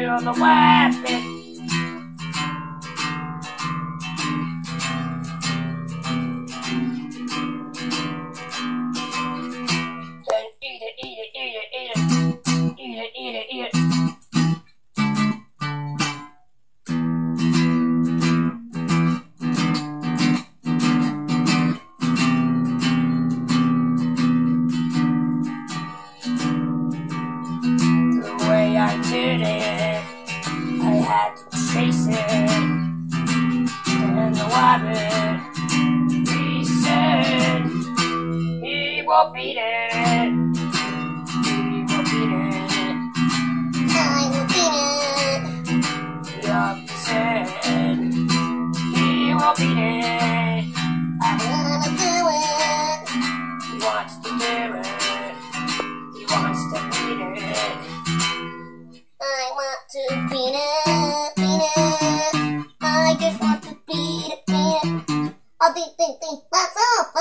feel the weapon. Then eat it, eat it, eat it, eat it. Eat it, eat it, eat it. The way I did it, I had to chase it. And the rabbit, he said, he won't beat it. He won't beat it. I will beat it. The rabbit said, he won't beat it. I wanna do it. He wants to do it. He wants to beat it. I want to beat it, beat it. I just want to beat it, beat it. I'll beat, that's all.